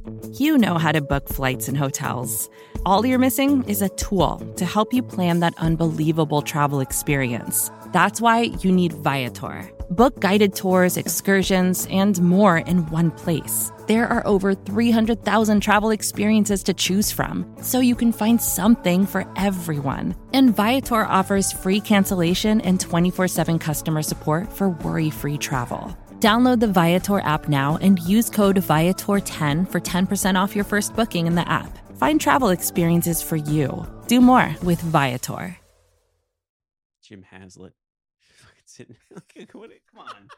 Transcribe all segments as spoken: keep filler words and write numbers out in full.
You know how to book flights and hotels. All you're missing is a tool to help you plan that unbelievable travel experience. That's why you need Viator. Book guided tours, excursions, and more in one place. There are over three hundred thousand travel experiences to choose from, so you can find something for everyone. And Viator offers free cancellation and twenty-four seven customer support for worry-free travel. Download the Viator app now and use code Viator ten for ten percent off your first booking in the app. Find travel experiences for you. Do more with Viator. Jim Haslett. Fucking sitting. Come on.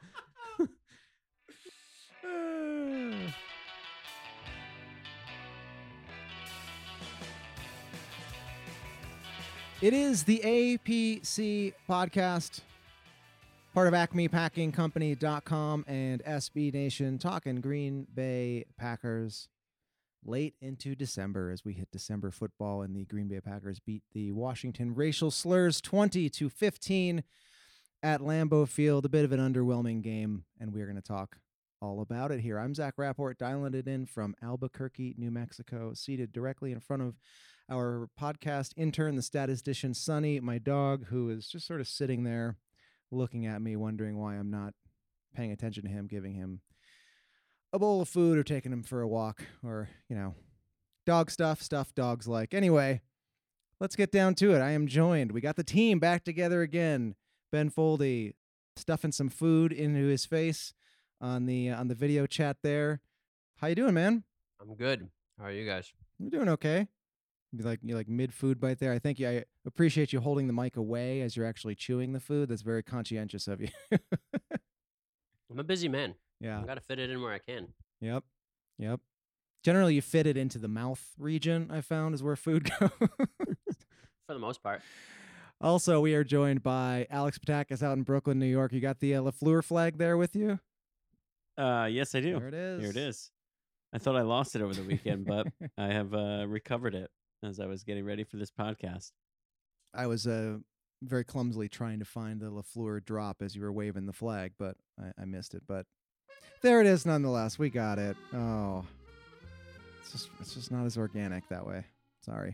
It is the A P C podcast, part of Acme Packing Company dot com and S B Nation, talking Green Bay Packers late into December as we hit December football, and the Green Bay Packers beat the Washington Racial Slurs twenty to fifteen at Lambeau Field. A bit of an underwhelming game, and we're going to talk all about it here. I'm Zach Rapport, dialing it in from Albuquerque, New Mexico, seated directly in front of our podcast intern, the statistician Sonny, my dog, who is just sort of sitting there looking at me, wondering why I'm not paying attention to him, giving him a bowl of food or taking him for a walk, or, you know, dog stuff, stuff dogs like. Anyway, let's get down to it. I am joined. We got the team back together again. Ben Foldy stuffing some food into his face on the uh, on the video chat there. How you doing, man? I'm good. How are you guys? You're doing okay. You like you like mid food bite there. I think you, I appreciate you holding the mic away as you're actually chewing the food. That's very conscientious of you. I'm a busy man. Yeah. I got to fit it in where I can. Yep. Yep. Generally, you fit it into the mouth region, I found, is where food goes. For the most part. Also, we are joined by Alex Patakis out in Brooklyn, New York. You got the uh, LaFleur flag there with you? Uh, yes, I do. There it is. Here it is. I thought I lost it over the weekend, but I have uh, recovered it as I was getting ready for this podcast. I was uh, very clumsily trying to find the LaFleur drop as you were waving the flag, but I, I missed it. But there it is nonetheless. We got it. Oh, it's just, it's just not as organic that way. Sorry.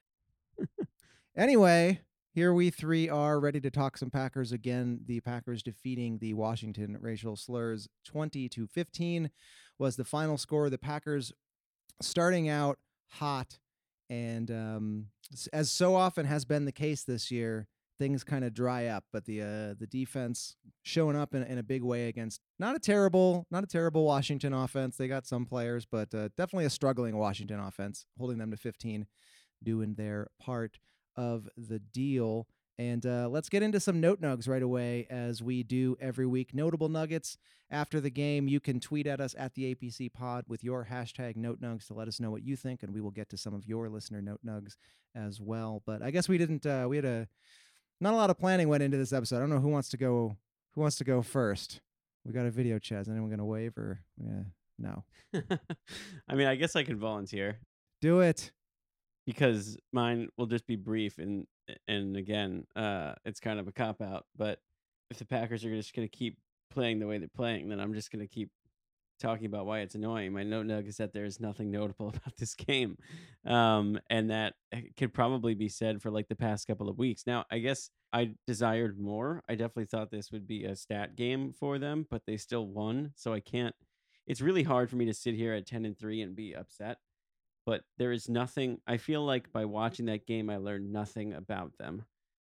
Anyway, here we three are ready to talk some Packers again. The Packers defeating the Washington Racial Slurs twenty to fifteen was the final score. The Packers starting out hot, and um, as so often has been the case this year, things kind of dry up. But the uh, the defense showing up in, in a big way against not a terrible not a terrible Washington offense. They got some players, but uh, definitely a struggling Washington offense, holding them to fifteen, doing their part of the deal. And uh, let's get into some note nugs right away, as we do every week. Notable nuggets after the game. You can tweet at us at the A P C pod with your hashtag note nugs to let us know what you think, and we will get to some of your listener note nugs as well. But I guess we didn't. Uh, we had a not a lot of planning went into this episode. I don't know who wants to go. Who wants to go first? We got a video chat. Is anyone going to wave or yeah, no? I mean, I guess I could volunteer. Do it. Because mine will just be brief, and and again, uh, it's kind of a cop out. But if the Packers are just going to keep playing the way they're playing, then I'm just going to keep talking about why it's annoying. My note nug is that there is nothing notable about this game, um, and that could probably be said for like the past couple of weeks. Now, I guess I desired more. I definitely thought this would be a stat game for them, but they still won, so I can't. It's really hard for me to sit here at ten and three and be upset. But there is nothing, I feel like by watching that game, I learned nothing about them.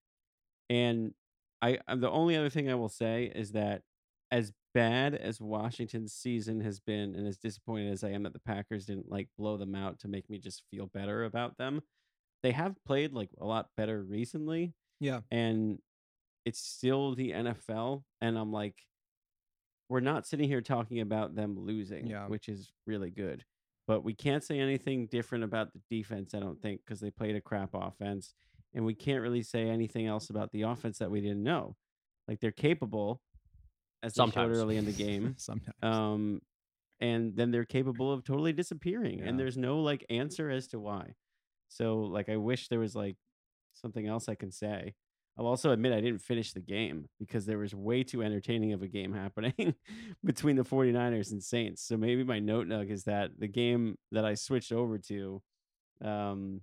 And I the only other thing I will say is that as bad as Washington's season has been, and as disappointed as I am that the Packers didn't like blow them out to make me just feel better about them, they have played like a lot better recently. Yeah. And it's still the N F L. And I'm like, we're not sitting here talking about them losing, Yeah. which is really good. But we can't say anything different about the defense, I don't think, because they played a crap offense. And we can't really say anything else about the offense that we didn't know. Like, they're capable, as they showed early in the game. Sometimes. Um, and then they're capable of totally disappearing. Yeah. And there's no, like, answer as to why. So, like, I wish there was, like, something else I can say. I'll also admit I didn't finish the game because there was way too entertaining of a game happening between the 49ers and Saints. So maybe my note nug is that the game that I switched over to, um,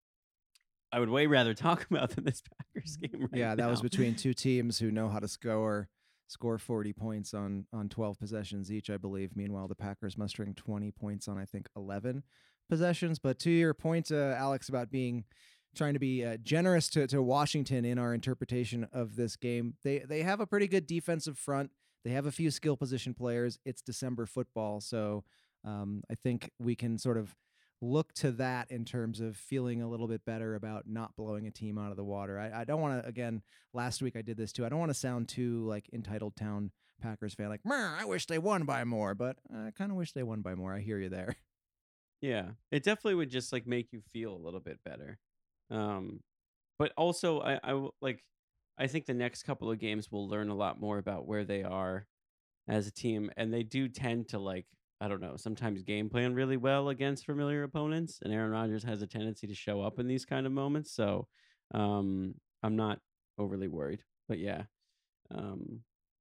I would way rather talk about than this Packers game right Yeah, that now. was between two teams who know how to score score forty points on on twelve possessions each, I believe. Meanwhile, the Packers mustering twenty points on, I think, eleven possessions. But to your point, uh, Alex, about being trying to be uh, generous to, to Washington in our interpretation of this game, they they have a pretty good defensive front. They have a few skill position players. It's December football, so um, I think we can sort of look to that in terms of feeling a little bit better about not blowing a team out of the water. I, I don't want to, again, last week I did this too. I don't want to sound too like entitled town Packers fan, like, I wish they won by more, but I kind of wish they won by more. I hear you there. Yeah, it definitely would just like make you feel a little bit better. Um, but also I, I w- like, I think the next couple of games we'll learn a lot more about where they are as a team. And they do tend to like, I don't know, sometimes game plan really well against familiar opponents. And Aaron Rodgers has a tendency to show up in these kind of moments. So um, I'm not overly worried. But yeah, um,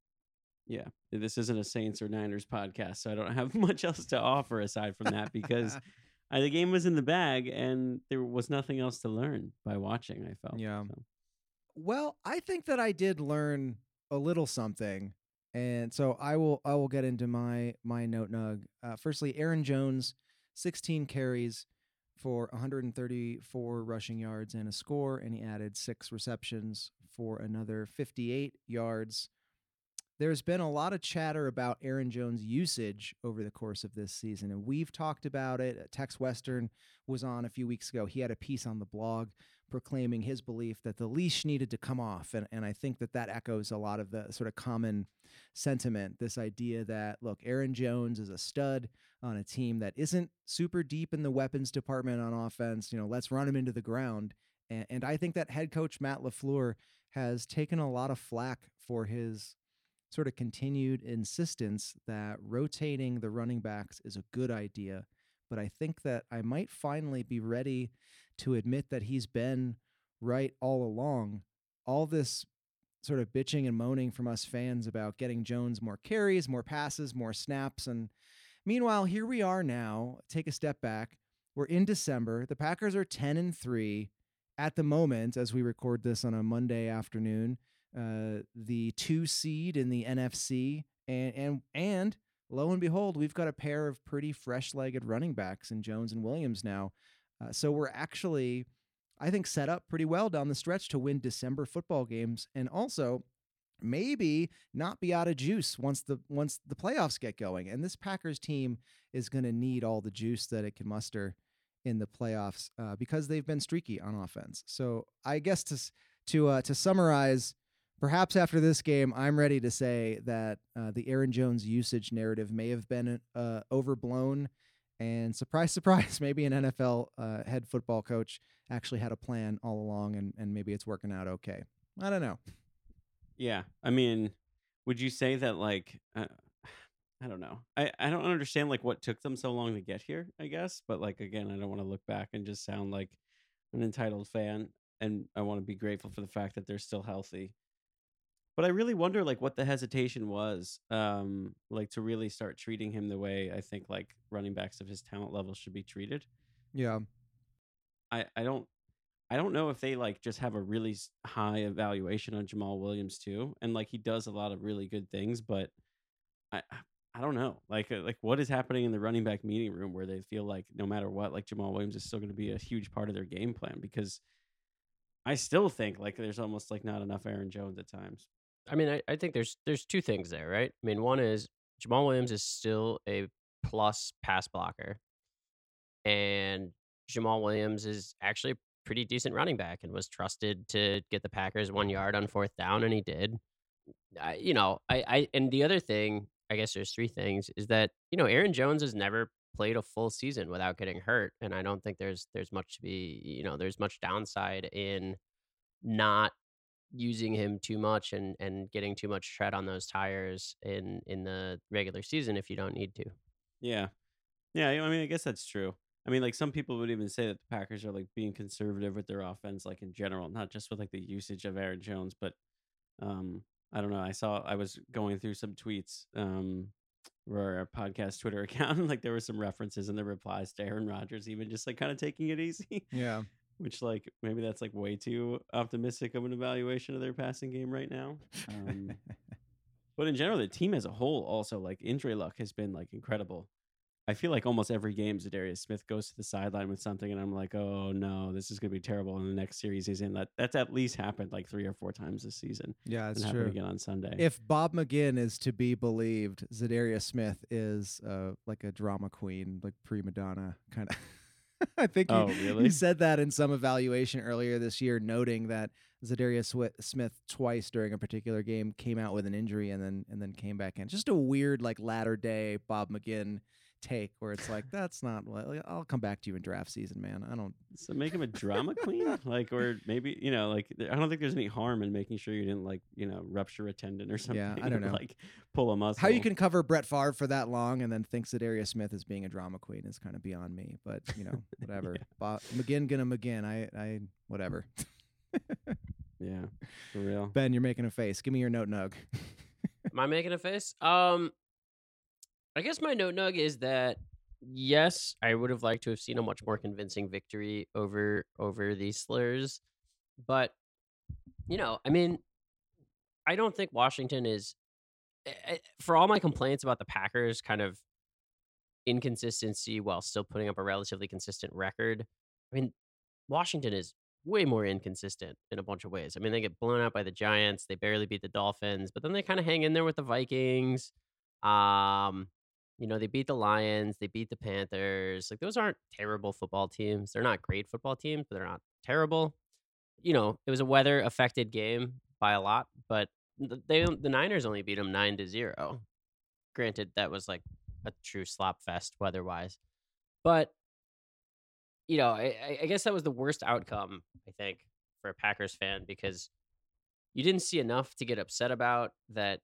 yeah, this isn't a Saints or Niners podcast, so I don't have much else to offer aside from that because uh, the game was in the bag and there was nothing else to learn by watching, I felt. Yeah. So. Well, I think that I did learn a little something. And so I will I will get into my my note nug. Uh, firstly, Aaron Jones, sixteen carries for one hundred thirty-four rushing yards and a score, and he added six receptions for another fifty-eight yards. There's been a lot of chatter about Aaron Jones' usage over the course of this season, and we've talked about it. Tex Western was on a few weeks ago. He had a piece on the blog proclaiming his belief that the leash needed to come off, and, and I think that that echoes a lot of the sort of common sentiment, this idea that, look, Aaron Jones is a stud on a team that isn't super deep in the weapons department on offense. You know, let's run him into the ground. And, and I think that head coach Matt LaFleur has taken a lot of flack for his sort of continued insistence that rotating the running backs is a good idea. But I think that I might finally be ready to admit that he's been right all along. All this sort of bitching and moaning from us fans about getting Jones more carries, more passes, more snaps. And meanwhile, here we are now. Take a step back. We're in December. The Packers are ten and three at the moment as we record this on a Monday afternoon. Uh, the two seed in the N F C, and and and lo and behold, we've got a pair of pretty fresh-legged running backs in Jones and Williams now. Uh, so we're actually, I think, set up pretty well down the stretch to win December football games, and also maybe not be out of juice once the once the playoffs get going. And this Packers team is going to need all the juice that it can muster in the playoffs uh, because they've been streaky on offense. So I guess to to uh, to summarize. Perhaps after this game, I'm ready to say that uh, the Aaron Jones usage narrative may have been uh, overblown. And surprise, surprise, maybe an N F L uh, head football coach actually had a plan all along, and, and maybe it's working out okay. I don't know. Yeah. I mean, would you say that, like, uh, I don't know. I, I don't understand, like, what took them so long to get here, I guess. But, like, again, I don't want to look back and just sound like an entitled fan. And I want to be grateful for the fact that they're still healthy. But I really wonder, like, what the hesitation was, um, like, to really start treating him the way I think, like, running backs of his talent level should be treated. Yeah. I, I don't, I don't know if they, like, just have a really high evaluation on Jamal Williams too, and like he does a lot of really good things, but I, I don't know, like, like what is happening in the running back meeting room where they feel like no matter what, like Jamal Williams is still going to be a huge part of their game plan, because I still think like there's almost like not enough Aaron Jones at times. I mean, I, I think there's there's two things there, right? I mean, one is Jamal Williams is still a plus pass blocker, and Jamal Williams is actually a pretty decent running back and was trusted to get the Packers one yard on fourth down, and he did. I, you know, I, I and the other thing, I guess there's three things, is that, you know, Aaron Jones has never played a full season without getting hurt, and I don't think there's there's much to be, you know, there's much downside in not using him too much and and getting too much tread on those tires in in the regular season if you don't need to. Yeah. Yeah, I mean, I guess that's true. I mean, like some people would even say that the Packers are like being conservative with their offense, like in general, not just with like the usage of Aaron Jones, but um, I don't know. I saw I was going through some tweets um for our podcast Twitter account, like there were some references in the replies to Aaron Rodgers, even just like kind of taking it easy. Yeah. Which like maybe that's like way too optimistic of an evaluation of their passing game right now. Um, but in general, the team as a whole also like injury luck has been like incredible. I feel like almost every game Zadarius Smith goes to the sideline with something, and I'm like, oh no, this is gonna be terrible. In the next series he's in, that that's at least happened like three or four times this season. Yeah, it's and happened true. again on Sunday. If Bob McGinn is to be believed, Zadarius Smith is uh, like a drama queen, like prima donna kind of. I think oh he, really? he said that in some evaluation earlier this year, noting that Zadarius Swi- Smith twice during a particular game came out with an injury and then and then came back in. Just a weird like latter day Bob McGinn take where it's like that's not what like, I'll come back to you in draft season, man. I don't So make him a drama queen, like, or maybe you know, like, I don't think there's any harm in making sure you didn't like, you know, rupture a tendon or something. Yeah, I don't or, know. like pull a muscle. How you can cover Brett Favre for that long and then think Zadarius Smith is being a drama queen is kind of beyond me. But you know, whatever. Yeah. Bob, McGinn gonna McGinn. I I whatever. Yeah, for real. Ben, you're making a face. Give me your note nug. Am I making a face? Um, I guess my note nug is that yes, I would have liked to have seen a much more convincing victory over over these slurs, but you know, I mean, I don't think Washington is, eh, eh, for all my complaints about the Packers' kind of inconsistency while still putting up a relatively consistent record. I mean, Washington is way more inconsistent in a bunch of ways. I mean, they get blown out by the Giants, they barely beat the Dolphins, but then they kind of hang in there with the Vikings. Um, you know, they beat the Lions, they beat the Panthers. Like those aren't terrible football teams. They're not great football teams, but they're not terrible. You know, it was a weather affected game by a lot, but th- they the Niners only beat them nine to zero. Granted, that was like a true slop fest weather wise, but you know, I, I- I guess that was the worst outcome, I think, for a Packers fan because you didn't see enough to get upset about that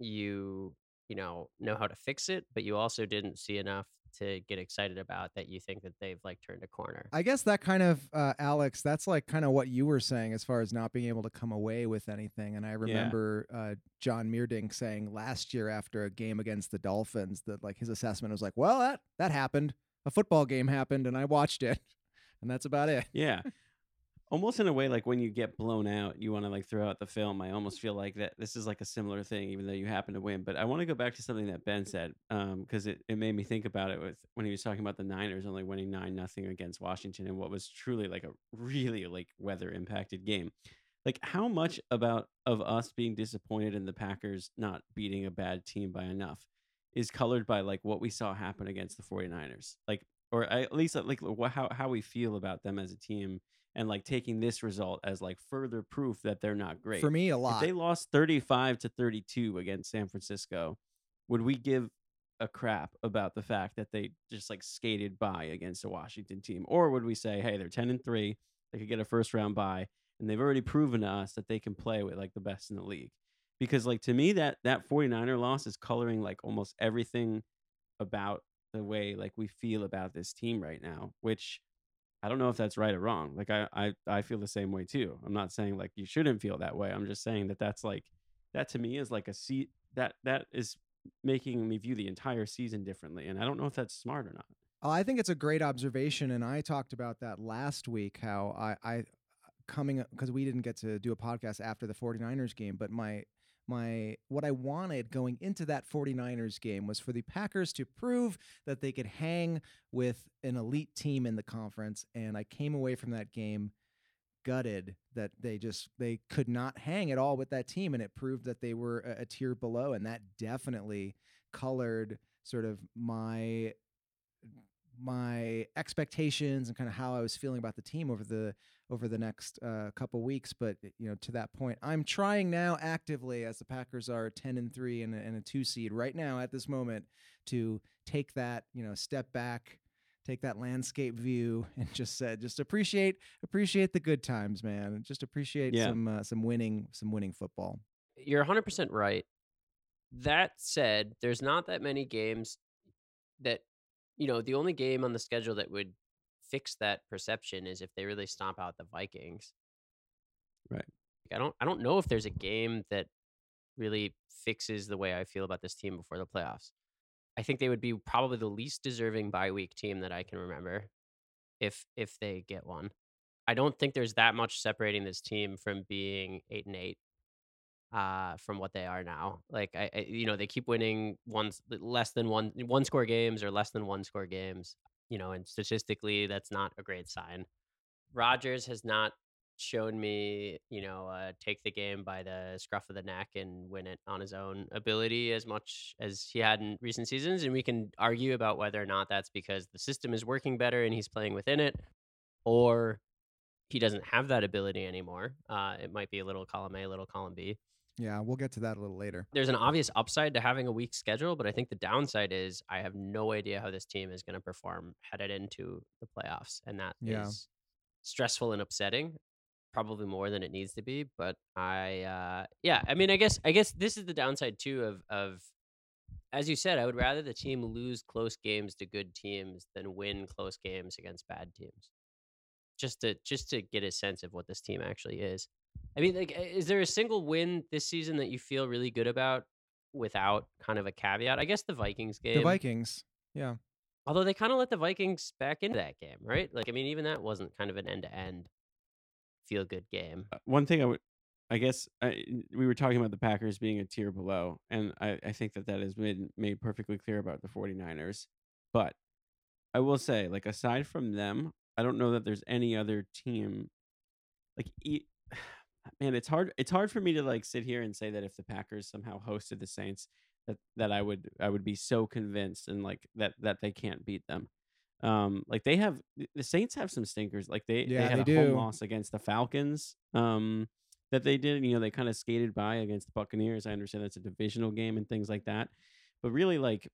you, you know, know how to fix it, but you also didn't see enough to get excited about that you think that they've like turned a corner. I guess that kind of uh, Alex, that's like kind of what you were saying as far as not being able to come away with anything. And I remember uh, John Meerdink saying last year after a game against the Dolphins that like his assessment was like, well, that that happened. A football game happened, and I watched it, and that's about it. Yeah. Almost in a way, like when you get blown out, you want to like throw out the film. I almost feel like that this is like a similar thing, even though you happen to win. But I want to go back to something that Ben said, um, because it, it made me think about it with when he was talking about the Niners only winning nine nothing against Washington and what was truly like a really like weather impacted game. Like how much about of us being disappointed in the Packers not beating a bad team by enough is colored by like what we saw happen against the 49ers, like or at least like wh- how how we feel about them as a team. And like taking this result as like further proof that they're not great. For me, a If lot. they lost thirty-five to thirty-two against San Francisco, would we give a crap about the fact that they just like skated by against a Washington team? Or would we say, hey, they're ten and three, they could get a first round bye, and they've already proven to us that they can play with like the best in the league? Because like to me, that that 49er loss is coloring like almost everything about the way like we feel about this team right now, which I don't know if that's right or wrong. Like I, I, I feel the same way too. I'm not saying like you shouldn't feel that way. I'm just saying that that's like that to me is like a seat that that is making me view the entire season differently. And I don't know if that's smart or not. Oh, I think it's a great observation, and I talked about that last week. How I, I coming because we didn't get to do a podcast after the 49ers game, but my my what I wanted going into that 49ers game was for the Packers to prove that they could hang with an elite team in the conference, and I came away from that game gutted that they just they could not hang at all with that team, and it proved that they were a, a tier below, and that definitely colored sort of my my expectations and kind of how I was feeling about the team over the over the next uh, couple weeks. But you know, to that point, I'm trying now actively, as the Packers are ten and three and a, and a two seed right now at this moment, to take that you know step back, take that landscape view, and just said, just appreciate appreciate the good times, man. Just appreciate Yeah. some uh, some winning some winning football. You're one hundred percent right. That said, there's not that many games that, you know, the only game on the schedule that would fix that perception is if they really stomp out the Vikings. Right. Like, I don't I don't know if there's a game that really fixes the way I feel about this team before the playoffs. I think they would be probably the least deserving bye week team that I can remember if if they get one. I don't think there's that much separating this team from being eight and eight uh from what they are now. Like I, I you know, they keep winning one less than one one score games or less than one score games, you know, and statistically that's not a great sign. Rodgers has not shown me, you know, uh, take the game by the scruff of the neck and win it on his own ability as much as he had in recent seasons. And we can argue about whether or not that's because the system is working better and he's playing within it, or he doesn't have that ability anymore. Uh, it might be a little column A, a little column B. Yeah, we'll get to that a little later. There's an obvious upside to having a weak schedule, but I think the downside is I have no idea how this team is going to perform headed into the playoffs. And that Yeah. is stressful and upsetting, probably more than it needs to be. But I, uh, yeah, I mean, I guess, I guess this is the downside too of, of, as you said, I would rather the team lose close games to good teams than win close games against bad teams. Just to, just to get a sense of what this team actually is. I mean, like, is there a single win this season that you feel really good about without kind of a caveat? I guess the Vikings game. The Vikings, yeah. Although they kind of let the Vikings back into that game, right? Like, I mean, even that wasn't kind of an end-to-end feel-good game. Uh, One thing I would, I guess, I, we were talking about the Packers being a tier below, and I, I think that that has been made perfectly clear about the 49ers. But I will say, like, aside from them, I don't know that there's any other team, like, e- man, it's hard. It's hard for me to like sit here and say that if the Packers somehow hosted the Saints, that that I would I would be so convinced and like that that they can't beat them. Um, like they have the Saints have some stinkers. Like they Yeah, they had they a home do. loss against the Falcons. Um, that they did. You know, they kind of skated by against the Buccaneers. I understand that's a divisional game and things like that, but really, like,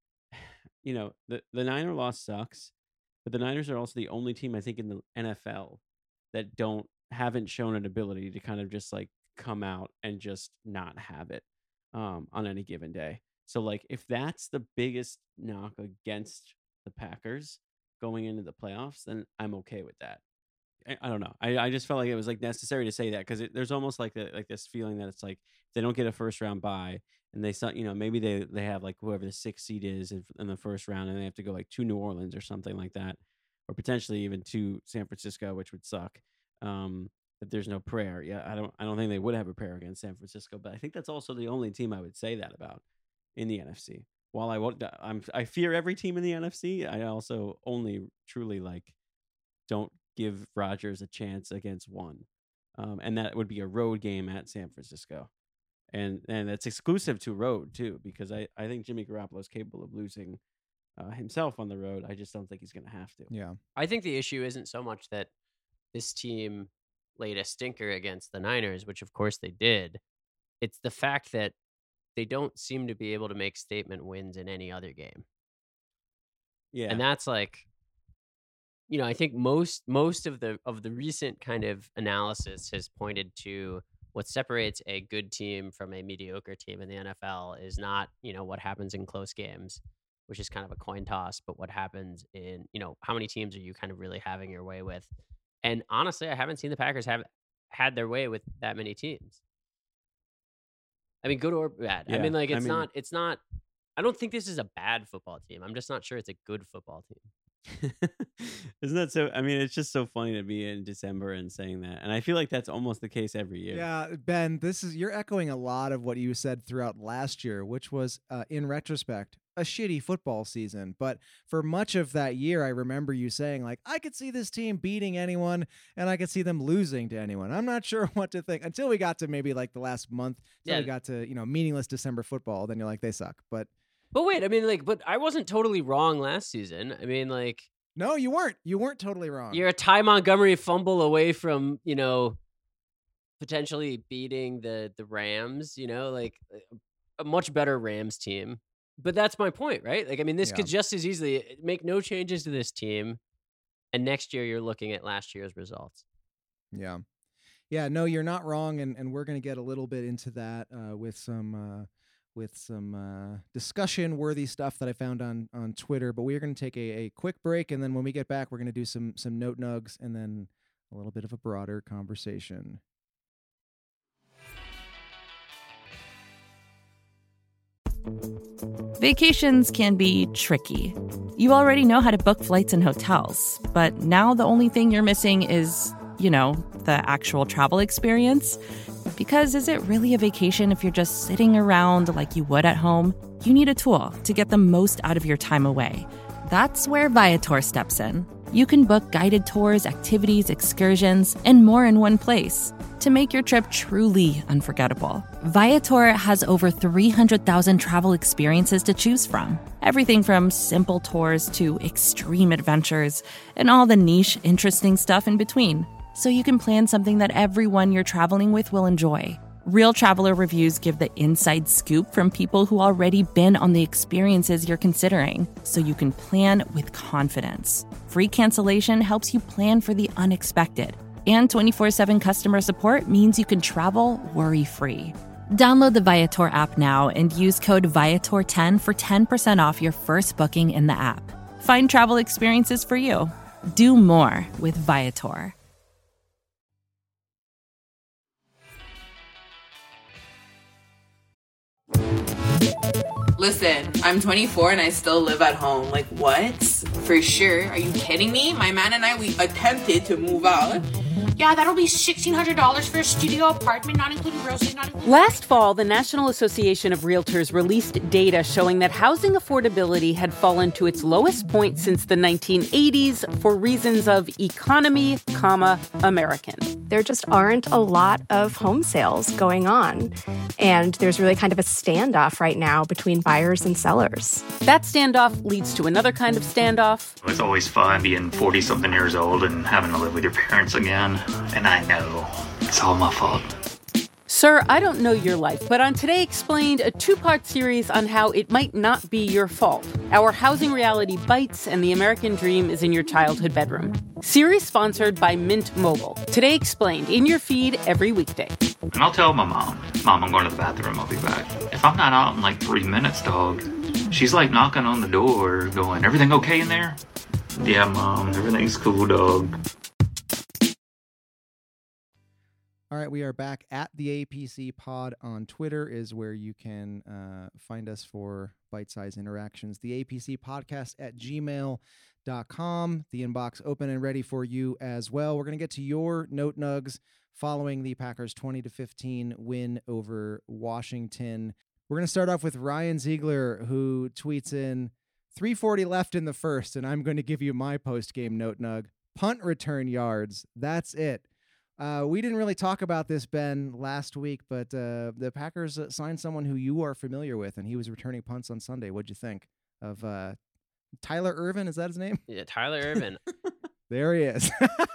you know, the the Niner loss sucks. But the Niners are also the only team I think in the N F L that don't haven't shown an ability to kind of just like come out and just not have it um, on any given day. So like if that's the biggest knock against the Packers going into the playoffs, then I'm okay with that. I, I don't know. I, I just felt like it was like necessary to say that because there's almost like the, like this feeling that it's like if they don't get a first round bye and they saw, you know, maybe they they have like whoever the sixth seed is in, in the first round and they have to go like to New Orleans or something like that, or potentially even to San Francisco, which would suck. Um, that there's no prayer. Yeah, I don't I don't think they would have a prayer against San Francisco, but I think that's also the only team I would say that about in the N F C. While I won't, I'm I fear every team in the N F C, I also only truly like don't give Rodgers a chance against one, um, and that would be a road game at San Francisco, and and that's exclusive to road too, because I I think Jimmy Garoppolo is capable of losing uh, himself on the road. I just don't think he's going to have to. Yeah. I think the issue isn't so much that this team laid a stinker against the Niners, which of course they did. It's the fact that they don't seem to be able to make statement wins in any other game. Yeah, And that's like, you know, I think most most of the of the recent kind of analysis has pointed to what separates a good team from a mediocre team in the N F L is not, you know, what happens in close games, which is kind of a coin toss, but what happens in, you know, how many teams are you kind of really having your way with? And honestly, I haven't seen the Packers have had their way with that many teams. I mean, good or bad. I Yeah, mean, like, I it's mean- not, it's not, I don't think this is a bad football team. I'm just not sure it's a good football team. Isn't that so? I mean, it's just so funny to be in December and saying that, and I feel like that's almost the case every year. Yeah, Ben, this is you're echoing a lot of what you said throughout last year, which was, uh, in retrospect, a shitty football season. But for much of that year, I remember you saying, like, I could see this team beating anyone, and I could see them losing to anyone. I'm not sure what to think until we got to maybe like the last month. Until Yeah. we got to, you know, meaningless December football. Then you're like, they suck. But But wait, I mean, like, but I wasn't totally wrong last season. I mean, like, no, you weren't. You weren't totally wrong. you're a Ty Montgomery fumble away from, you know, potentially beating the the Rams, you know, like a much better Rams team. But that's my point, right? Like, I mean, this Yeah. could just as easily make no changes to this team, and next year you're looking at last year's results. Yeah. Yeah, no, you're not wrong, and, and we're going to get a little bit into that uh, with some uh, with some uh, discussion-worthy stuff that I found on on Twitter. But we are going to take a, a quick break, and then when we get back, we're going to do some some note nugs and then a little bit of a broader conversation. Vacations can be tricky. You already know how to book flights and hotels, but now the only thing you're missing is, you know, the actual travel experience. Because is it really a vacation if you're just sitting around like you would at home? You need a tool to get the most out of your time away. That's where Viator steps in. You can book guided tours, activities, excursions, and more in one place to make your trip truly unforgettable. Viator has over three hundred thousand travel experiences to choose from. Everything from simple tours to extreme adventures and all the niche, interesting stuff in between. So you can plan something that everyone you're traveling with will enjoy. Real traveler reviews give the inside scoop from people who already been on the experiences you're considering, so you can plan with confidence. Free cancellation helps you plan for the unexpected. And twenty-four seven customer support means you can travel worry-free. Download the Viator app now and use code Viator ten for ten percent off your first booking in the app. Find travel experiences for you. Do more with Viator. Listen, I'm twenty-four and I still live at home. Like, what? For sure. Are you kidding me? My man and I, we attempted to move out. Yeah, that'll be sixteen hundred dollars for a studio apartment, not including groceries, not including... Last fall, the National Association of Realtors released data showing that housing affordability had fallen to its lowest point since the nineteen eighties for reasons of economy, comma, American. There just aren't a lot of home sales going on, and there's really kind of a standoff right now between buyers and sellers. That standoff leads to another kind of standoff. It's always fun being forty-something years old and having to live with your parents again. And I know it's all my fault. Sir, I don't know your life, but on Today Explained, a two-part series on how it might not be your fault. Our housing reality bites and the American dream is in your childhood bedroom. Series sponsored by Mint Mobile. Today Explained, in your feed every weekday. And I'll tell my mom, Mom, I'm going to the bathroom, I'll be back. If I'm not out in like three minutes, dog, she's like knocking on the door, going, everything okay in there? Yeah, Mom, everything's cool, dog. All right, we are back at the A P C Pod on Twitter is where you can uh, find us for bite-sized interactions. The A P C Podcast at gmail dot com. The inbox open and ready for you as well. We're going to get to your note nugs following the Packers' twenty to fifteen win over Washington. We're going to start off with Ryan Ziegler, who tweets in, three forty left in the first, and I'm going to give you my post-game note nug. Punt return yards. That's it. Uh, we didn't really talk about this, Ben, last week, but uh, the Packers uh, signed someone who you are familiar with, and he was returning punts on Sunday. What'd you think of uh, Tyler Ervin? Is that his name? Yeah, Tyler Ervin. There he is.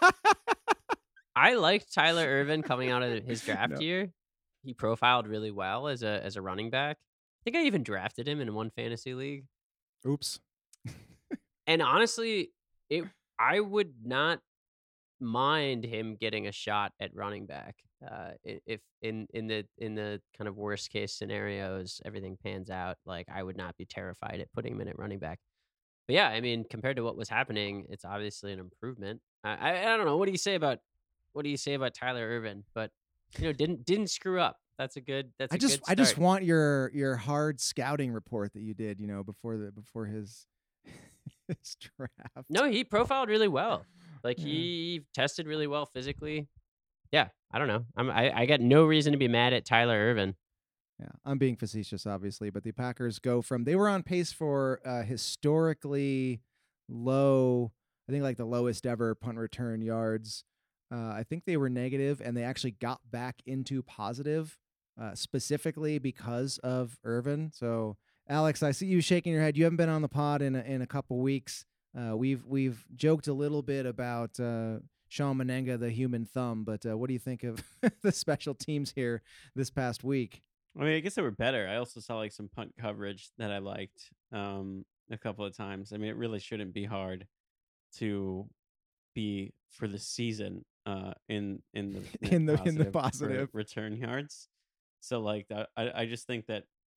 I liked Tyler Ervin coming out of his draft No. year. He profiled really well as a as a running back. I think I even drafted him in one fantasy league. Oops. And honestly, it I would not mind him getting a shot at running back. Uh, i- if in in the in the kind of worst case scenarios, everything pans out, like I would not be terrified at putting him in at running back. But yeah, I mean, compared to what was happening, it's obviously an improvement. I I, I don't know. What do you say about what do you say about Tyler Ervin? But you know, didn't didn't screw up. That's a good. That's I a just good I just start. want your your hard scouting report that you did, you know, before the before his his draft. No, he profiled really well. Like Yeah. he tested really well physically. Yeah, I don't know. I'm, I I got no reason to be mad at Tyler Ervin. Yeah, I'm being facetious, obviously, but the Packers go from they were on pace for uh, historically low, I think like the lowest ever punt return yards. Uh, I think they were negative, and they actually got back into positive, uh, specifically because of Irvin. So, Alex, I see you shaking your head. You haven't been on the pod in a, in a couple weeks. Uh, we've we've joked a little bit about uh, Sean Menenga, the human thumb, but uh, what do you think of the special teams here this past week? I mean, I guess they were better. I also saw like some punt coverage that I liked um, a couple of times. I mean, it really shouldn't be hard to be for the season uh, in in the In the- in the for positive. return yards. So like that, I I just think that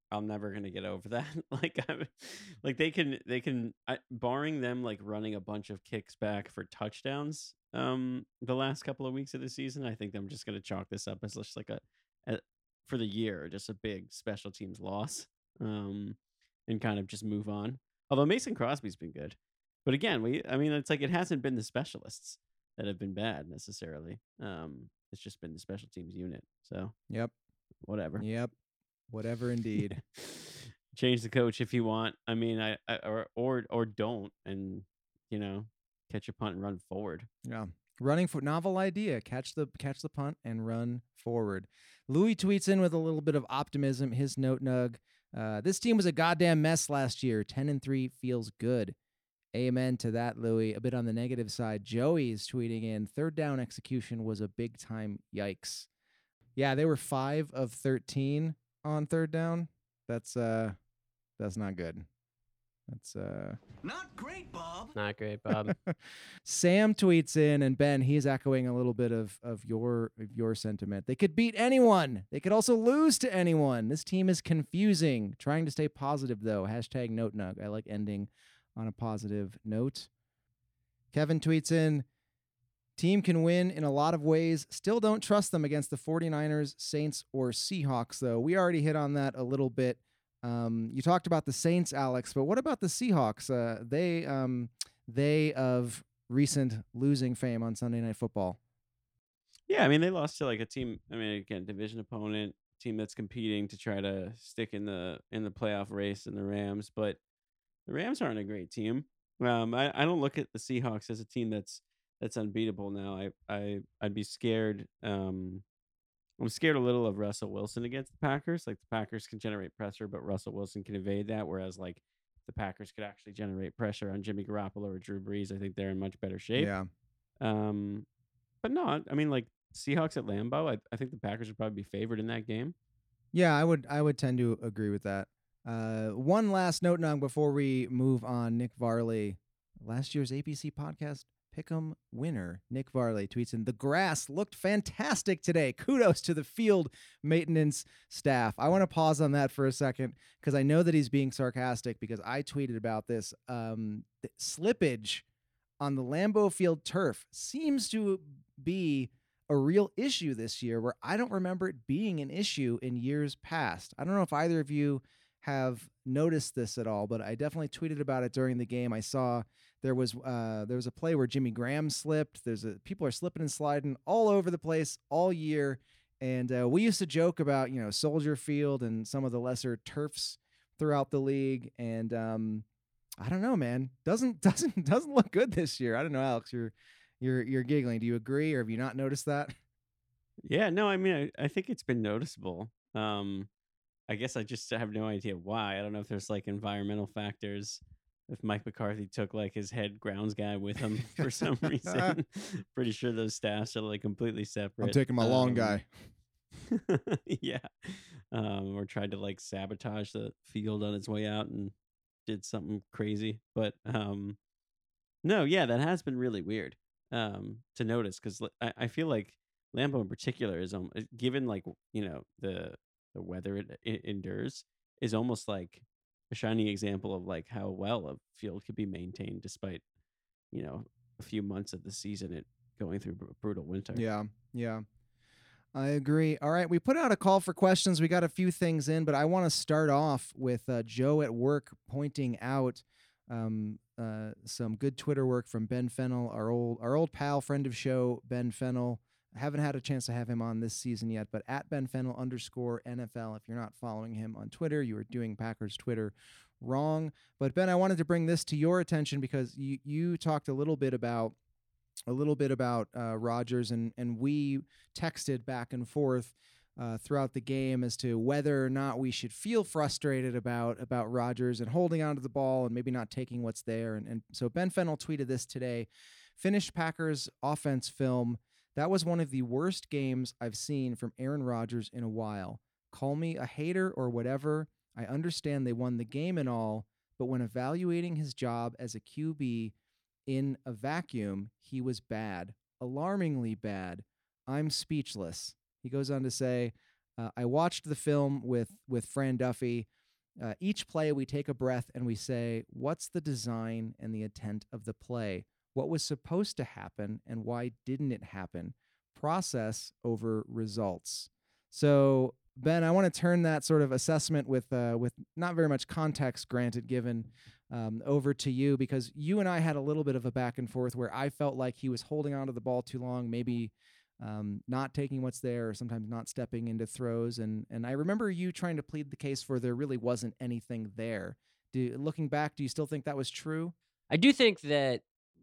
I'm never gonna get over that. like, I'm, like they can they can I, barring them like running a bunch of kicks back for touchdowns. Um, the last couple of weeks of the season, I think I'm just gonna chalk this up as just like a, a for the year, just a big special teams loss. Um, and kind of just move on. Although Mason Crosby's been good, but again, we I mean it's like it hasn't been the specialists that have been bad necessarily. Um, it's just been the special teams unit. So Yep. whatever. Yep. Whatever indeed. Change the coach if you want. I mean, I, I or or or don't, and you know, catch a punt and run forward. Yeah. Running for novel idea. Catch the catch the punt and run forward. Louis tweets in with a little bit of optimism. His note nug. Uh, this team was a goddamn mess last year. Ten and three feels good. Amen to that, Louis. A bit on the negative side. Joey's tweeting in. Third down execution was a big time yikes. Yeah, they were five of thirteen on third down. That's uh, that's not good. That's uh not great, Bob. Not great, Bob. Sam tweets in, and Ben, he's echoing a little bit of of your of your sentiment. They could beat anyone. They could also lose to anyone. This team is confusing. Trying to stay positive though. Hashtag note nug. I like ending on a positive note. Kevin tweets in, team can win in a lot of ways. Still don't trust them against the 49ers, Saints, or Seahawks, though. We already hit on that a little bit. Um, you talked about the Saints, Alex, but what about the Seahawks? Uh, they um, they of recent losing fame on Sunday Night Football. Yeah, I mean they lost to like a team. I mean, again, division opponent, team that's competing to try to stick in the in the playoff race in the Rams, but the Rams aren't a great team. Um, I, I don't look at the Seahawks as a team that's that's unbeatable now. I I I'd be scared. Um, I'm scared a little of Russell Wilson against the Packers. Like the Packers can generate pressure, but Russell Wilson can evade that. Whereas like the Packers could actually generate pressure on Jimmy Garoppolo or Drew Brees. I think they're in much better shape. Yeah. Um, but no, I mean like Seahawks at Lambeau. I I think the Packers would probably be favored in that game. Yeah, I would I would tend to agree with that. Uh, one last note now before we move on. Nick Varley, last year's A B C podcast Pick'em winner, Nick Varley, tweets in, the grass looked fantastic today. Kudos to the field maintenance staff. I want to pause on that for a second because I know that he's being sarcastic because I tweeted about this. Um, the slippage on the Lambeau Field turf seems to be a real issue this year where I don't remember it being an issue in years past. I don't know if either of you have noticed this at all, but I definitely tweeted about it during the game. I saw there was uh, there was a play where Jimmy Graham slipped. There's a people are slipping and sliding all over the place all year, and uh, we used to joke about you know Soldier Field and some of the lesser turfs throughout the league. And um, I don't know, man, doesn't doesn't doesn't look good this year. I don't know, Alex, you're you're you're giggling. Do you agree, or have you not noticed that? Yeah, no, I mean I, I think it's been noticeable. Um, I guess I just have no idea why. I don't know if there's like environmental factors. If Mike McCarthy took like his head grounds guy with him for some reason, pretty sure those staffs are like completely separate. I'm taking my long Um, guy. yeah, um, or tried to like sabotage the field on its way out and did something crazy. But um, no, yeah, that has been really weird um, to notice because I, I feel like Lambeau in particular is um, given like you know the the weather it, it endures is almost like a shining example of like how well a field could be maintained despite you know a few months of the season it going through a brutal winter. Yeah, yeah. I agree. All right, we put out a call for questions. We got a few things in, but I want to start off with uh, Joe at work pointing out um, uh, some good Twitter work from Ben Fennell, our old our old pal, friend of show, Ben Fennell. I haven't had a chance to have him on this season yet, but at Ben Fennell underscore N F L. If you're not following him on Twitter, you are doing Packers Twitter wrong. But Ben, I wanted to bring this to your attention because you you talked a little bit about a little bit about uh, Rodgers, and and we texted back and forth uh, throughout the game as to whether or not we should feel frustrated about about Rodgers and holding onto the ball and maybe not taking what's there. And and so Ben Fennell tweeted this today: finished Packers offense film. That was one of the worst games I've seen from Aaron Rodgers in a while. Call me a hater or whatever. I understand they won the game and all, but when evaluating his job as a Q B in a vacuum, he was bad. Alarmingly bad. I'm speechless. He goes on to say, Uh, I watched the film with with Fran Duffy. Uh, each play, we take a breath and we say, what's the design and the intent of the play? What was supposed to happen and why didn't it happen? Process over results. So, Ben, I want to turn that sort of assessment with uh, with not very much context, granted, given, um, over to you, because you and I had a little bit of a back and forth where I felt like he was holding onto the ball too long, maybe um, not taking what's there, or sometimes not stepping into throws. And and I remember you trying to plead the case for there really wasn't anything there. Do, looking back, do you still think that was true? I do think that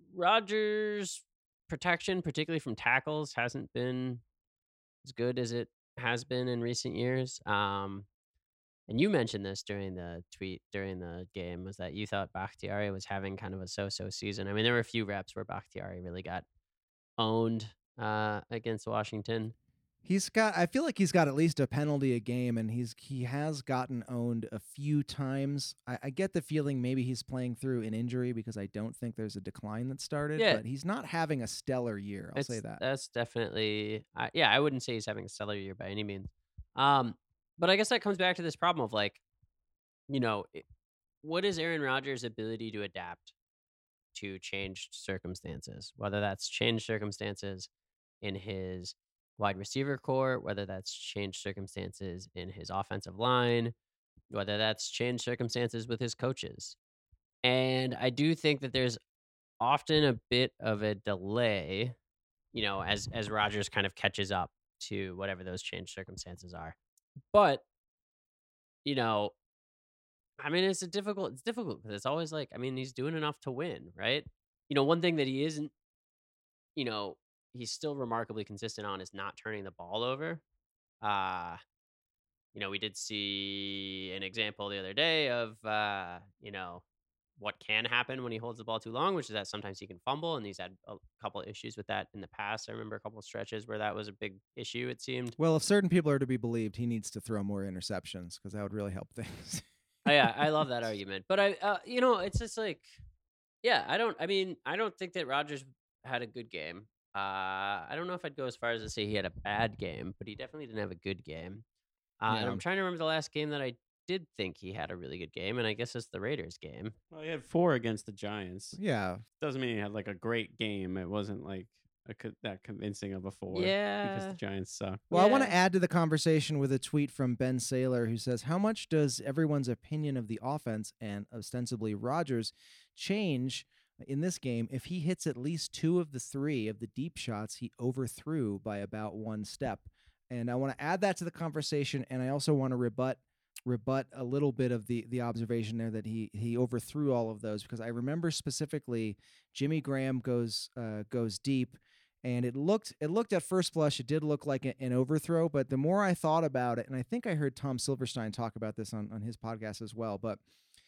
Rodgers' protection, particularly from tackles, hasn't been as good as it has been in recent years. Um, and you mentioned this during the tweet during the game, was that you thought Bakhtiari was having kind of a so-so season. I mean, there were a few reps where Bakhtiari really got owned uh, against Washington. He's got, I feel like he's got at least a penalty a game, and he's he has gotten owned a few times. I, I get the feeling maybe he's playing through an injury, because I don't think there's a decline that started, Yeah. but he's not having a stellar year. I'll It's- say that. That's definitely, uh, yeah, I wouldn't say he's having a stellar year by any means. Um, but I guess that comes back to this problem of, like, you know, it, what is Aaron Rodgers' ability to adapt to changed circumstances, whether that's changed circumstances in his wide receiver core, whether that's changed circumstances in his offensive line, whether that's changed circumstances with his coaches. And I do think that there's often a bit of a delay, you know, as as Rodgers kind of catches up to whatever those changed circumstances are. But, you know, I mean, it's a difficult, it's difficult because it's always like, I mean, he's doing enough to win, right? You know, one thing that he isn't, you know, he's still remarkably consistent on is not turning the ball over. Uh, you know, we did see an example the other day of, uh, you know, what can happen when he holds the ball too long, which is that sometimes he can fumble, and he's had a couple of issues with that in the past. I remember a couple of stretches where that was a big issue, it seemed. Well, if certain people are to be believed, he needs to throw more interceptions, because that would really help things. Oh, yeah, I love that argument. But I, uh, you know, it's just like, yeah, I don't, I mean, I don't think that Rodgers had a good game. Uh, I don't know if I'd go as far as to say he had a bad game, but he definitely didn't have a good game. Uh, And Yeah. I'm trying to remember the last game that I did think he had a really good game, and I guess it's the Raiders game. Well, he had four against the Giants. Yeah. Doesn't mean he had like a great game. It wasn't like a co- that convincing of a four. Because Yeah. the Giants suck. Well, I want to Yeah. add to the conversation with a tweet from Ben Saylor, who says, how much does everyone's opinion of the offense and ostensibly Rodgers change in this game if he hits at least two of the three of the deep shots he overthrew by about one step? And I want to add that to the conversation, and I also want to rebut rebut a little bit of the the observation there that he he overthrew all of those, because I remember specifically Jimmy Graham goes uh, goes deep, and it looked it looked at first blush, it did look like a, an overthrow, but the more I thought about it, and I think I heard Tom Silverstein talk about this on, on his podcast as well, but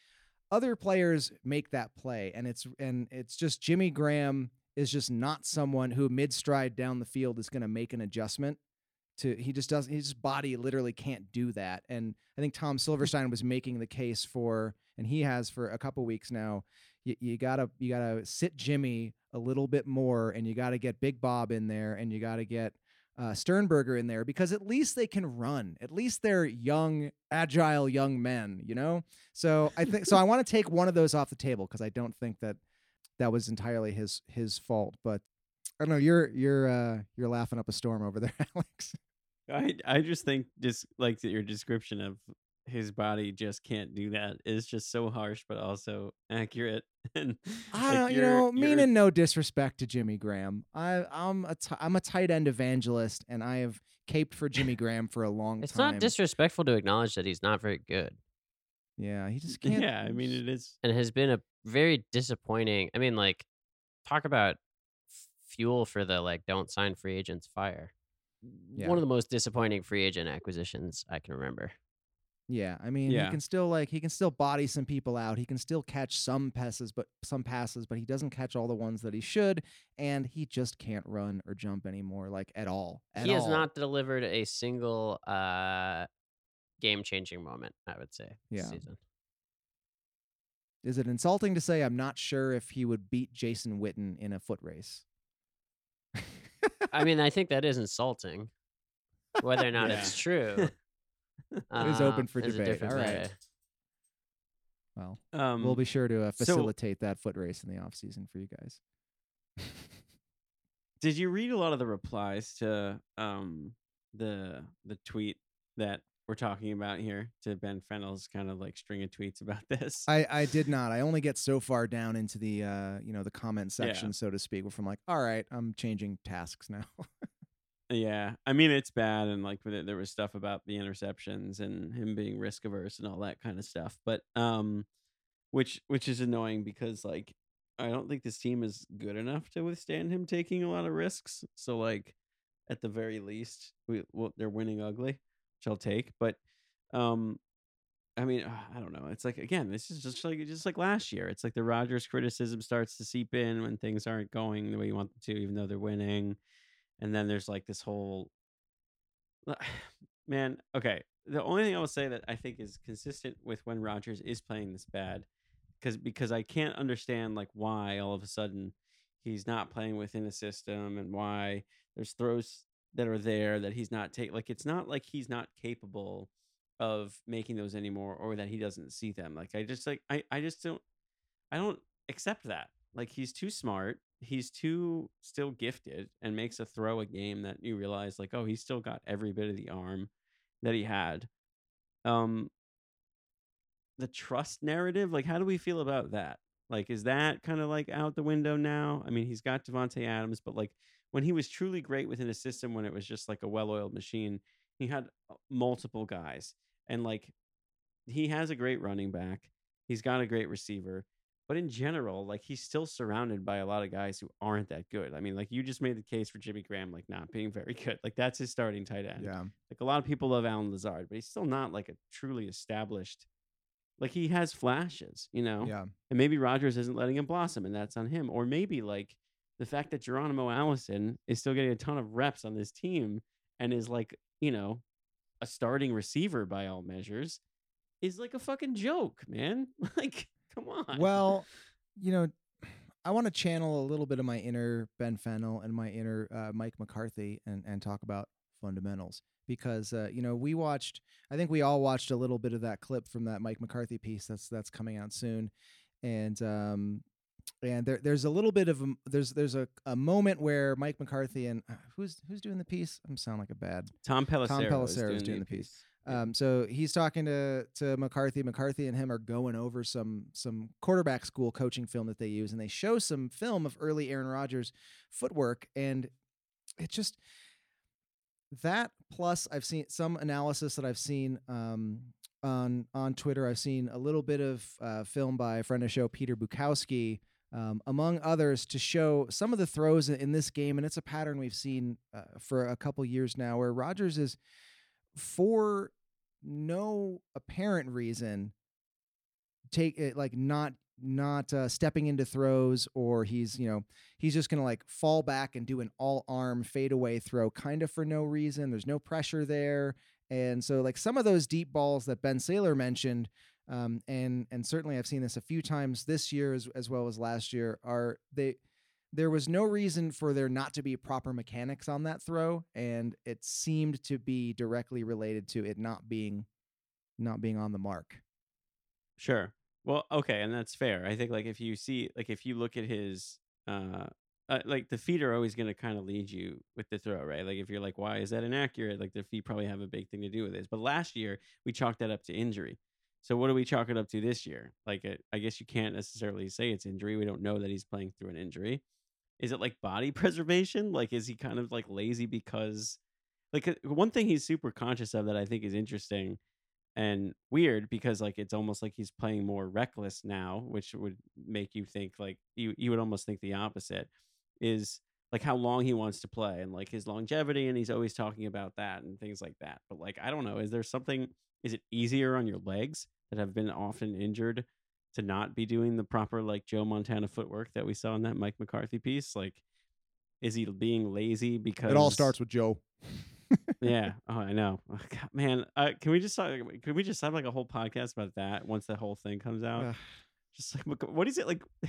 other players make that play, and it's and it's just Jimmy Graham is just not someone who mid stride down the field is going to make an adjustment. To he just doesn't his body literally can't do that. And I think Tom Silverstein was making the case for, and he has for a couple weeks now, you, you gotta you gotta sit Jimmy a little bit more, and you gotta get Big Bob in there, and you gotta get uh, Sternberger in there, because at least they can run. At least they're young, agile young men, you know. So I think so. I want to take one of those off the table, because I don't think that that was entirely his his fault. But I don't know. You're you're uh, you're laughing up a storm over there, Alex. I I just think just like that your description of his body just can't do that is just so harsh, but also accurate. And I like, don't, you you're- know, you're- meaning no disrespect to Jimmy Graham. I I'm a t- I'm a tight end evangelist, and I have caped for Jimmy Graham for a long It's time. not disrespectful to acknowledge that he's not very good, Yeah, he just can't. Yeah, I mean it is. and has been a very disappointing. I mean, like, talk about f- fuel for the, like, don't sign free agents fire. Yeah. One of the most disappointing free agent acquisitions I can remember. Yeah, I mean, Yeah. he can still like he can still body some people out. He can still catch some passes, but some passes, but he doesn't catch all the ones that he should, and he just can't run or jump anymore, like at all. At He has all. not delivered a single uh, game-changing moment, I would say, this Yeah. season. Is it insulting to say I'm not sure if he would beat Jason Witten in a foot race? I mean, I think that is insulting. Whether or not Yeah. it's true It is open uh, for is a debate. different All right. matter. Well, Um, we'll be sure to uh, so- facilitate that foot race in the off season for you guys. Did you read a lot of the replies to um the the tweet that we're talking about here, to Ben Fennell's kind of like string of tweets about this? I, I did not. I only get so far down into the uh you know the comment Yeah. section, so to speak, where I'm like, all right, I'm changing tasks now. Yeah, I mean it's bad, and like with it, there was stuff about the interceptions and him being risk averse and all that kind of stuff. But um, which which is annoying because like I don't think this team is good enough to withstand him taking a lot of risks. So like at the very least, we well, they're winning ugly, which I'll take. But um, I mean I don't know. It's like again, this is just like just like last year. It's like the Rodgers criticism starts to seep in when things aren't going the way you want them to, even though they're winning. And then there's like this whole man. Okay, the only thing I will say that I think is consistent with when Rodgers is playing this bad, because because I can't understand like why all of a sudden he's not playing within a system, and why there's throws that are there that he's not take. Like it's not like he's not capable of making those anymore, or that he doesn't see them. Like I just like I I just don't I don't accept that. Like he's too smart. He's too still gifted, and makes a throw a game that you realize like, oh, he's still got every bit of the arm that he had. Um, the trust narrative, like how do we feel about that? Like, is that kind of like out the window now? I mean, he's got Devontae Adams, but like when he was truly great within a system, when it was just like a well-oiled machine, he had uh, multiple guys, and like he has a great running back. He's got a great receiver. But in general, like he's still surrounded by a lot of guys who aren't that good. I mean, like you just made the case for Jimmy Graham, like not being very good. Like that's his starting tight end. Yeah. Like a lot of people love Alan Lazard, but he's still not like a truly established. Like he has flashes, you know. Yeah. And maybe Rodgers isn't letting him blossom, and that's on him. Or maybe like the fact that Geronimo Allison is still getting a ton of reps on this team and is like, you know, a starting receiver by all measures, is like a fucking joke, man. Like. Come on. Well, you know, I want to channel a little bit of my inner Ben Fennell and my inner uh, Mike McCarthy and, and talk about fundamentals, because, uh, you know, we watched, I think we all watched a little bit of that clip from that Mike McCarthy piece that's that's coming out soon. And um, and there there's a little bit of, a, there's there's a, a moment where Mike McCarthy and uh, who's who's doing the piece? I'm sounding like a bad. Tom Pelissero, Tom Pelissero is doing, is doing the the piece. piece. Um, so he's talking to to McCarthy. McCarthy and him are going over some some quarterback school coaching film that they use, and they show some film of early Aaron Rodgers footwork, and it just that plus I've seen some analysis that I've seen um, on on Twitter. I've seen a little bit of uh, film by a friend of the show, Peter Bukowski, um, among others, to show some of the throws in this game, and it's a pattern we've seen uh, for a couple years now, where Rodgers is, for no apparent reason, take it like not not uh, stepping into throws, or he's you know he's just gonna like fall back and do an all arm fadeaway throw kind of for no reason. There's no pressure there, and so like some of those deep balls that Ben Saylor mentioned, um, and and certainly I've seen this a few times this year as as well as last year, are they. There was no reason for there not to be proper mechanics on that throw, and it seemed to be directly related to it not being not being on the mark. Sure. Well, okay, and that's fair. I think like if you see like if you look at his uh, uh like the feet are always going to kind of lead you with the throw, right? Like if you're like, why is that inaccurate? Like the feet probably have a big thing to do with this. But last year we chalked that up to injury. So what do we chalk it up to this year? Like it, I guess you can't necessarily say it's injury. We don't know that he's playing through an injury. Is it like body preservation? Like, is he kind of like lazy because, like, uh, one thing he's super conscious of that I think is interesting and weird, because like it's almost like he's playing more reckless now, which would make you think like you you would almost think the opposite, is like how long he wants to play and like his longevity, and he's always talking about that and things like that. But like I don't know, is there something? Is it easier on your legs that have been often injured to not be doing the proper like Joe Montana footwork that we saw in that Mike McCarthy piece? Like, is he being lazy because It all starts with Joe. Yeah. Oh, I know. Oh, God, man, uh, can we just talk, can we just have like a whole podcast about that once the whole thing comes out? Ugh. Just like, what is it like?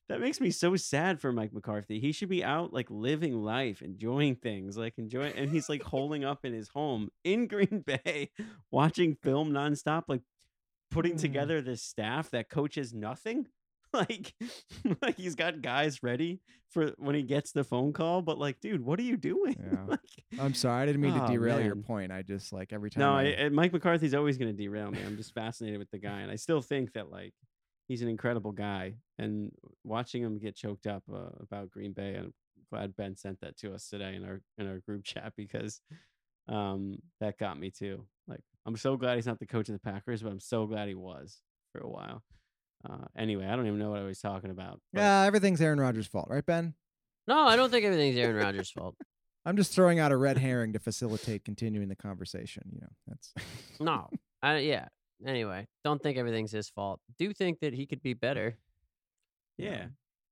that makes me so sad for Mike McCarthy. He should be out like living life, enjoying things, like enjoying, and he's like holding up in his home in Green Bay, watching film nonstop, like putting Hmm. together this staff that coaches nothing. Like, like he's got guys ready for when he gets the phone call, but like, dude, what are you doing? Yeah. Like, I'm sorry, I didn't mean to oh, derail your man. point. I just like every time. No, I, I, I- Mike McCarthy's always going to derail me. I'm just fascinated with the guy, and I still think that like he's an incredible guy. And watching him get choked up uh, about Green Bay, I'm glad Ben sent that to us today in our in our group chat because um, that got me too. Like, I'm so glad he's not the coach of the Packers, but I'm so glad he was for a while. Uh, anyway, I don't even know what I was talking about. but- yeah, everything's Aaron Rodgers' fault, right, Ben? No, I don't think everything's Aaron Rodgers' fault. I'm just throwing out a red herring to facilitate continuing the conversation. You know, that's No, I, yeah. Anyway, don't think everything's his fault. Do think that he could be better. yeah.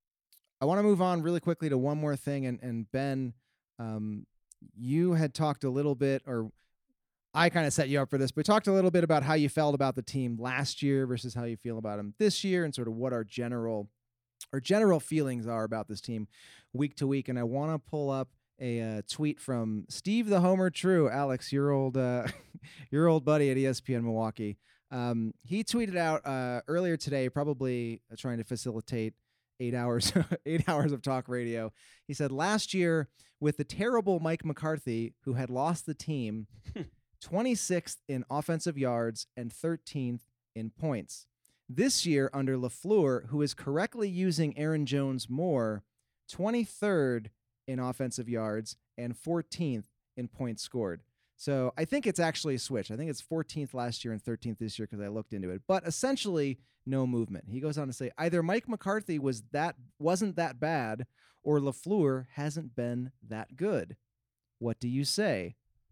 I want to move on really quickly to one more thing. And, and Ben, um, you had talked a little bit, or I kind of set you up for this, but we talked a little bit about how you felt about the team last year versus how you feel about them this year, and sort of what our general, our general feelings are about this team week to week. And I want to pull up a uh, tweet from Steve the Homer True, Alex, your old, uh, your old buddy at E S P N Milwaukee. Um, he tweeted out uh, earlier today, probably trying to facilitate eight hours, eight hours of talk radio. He said, last year with the terrible Mike McCarthy, who had lost the team twenty-sixth in offensive yards and thirteenth in points. This year under LaFleur, who is correctly using Aaron Jones more, twenty-third in offensive yards and fourteenth in points scored. So I think it's actually a switch. I think it's fourteenth last year and thirteenth this year because I looked into it. But essentially, no movement. He goes on to say either Mike McCarthy was that wasn't that bad, or LaFleur hasn't been that good. What do you say,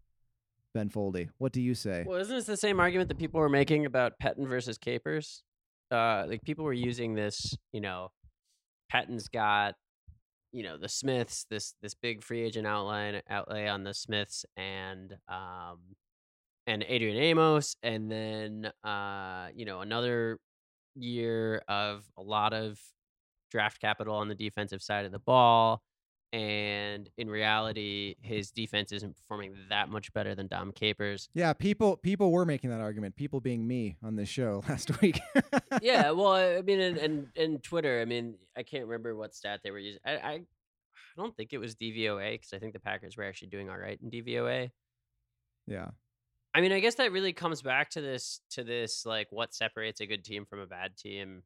Ben Foldy? What do you say? Well, isn't this the same argument that people were making about Pettin versus Capers? Uh, like people were using this, you know, Pettin's got, you know, the Smiths, this this big free agent outline outlay on the Smiths and um and Adrian Amos, and then uh, you know, another year of a lot of draft capital on the defensive side of the ball. And in reality, his defense isn't performing that much better than Dom Capers. Yeah, people people were making that argument. People being me on this show last week. Yeah, well, I mean, and, and and Twitter. I mean, I can't remember what stat they were using. I I, I don't think it was D V O A because I think the Packers were actually doing all right in D V O A. Yeah. I mean, I guess that really comes back to this to this like what separates a good team from a bad team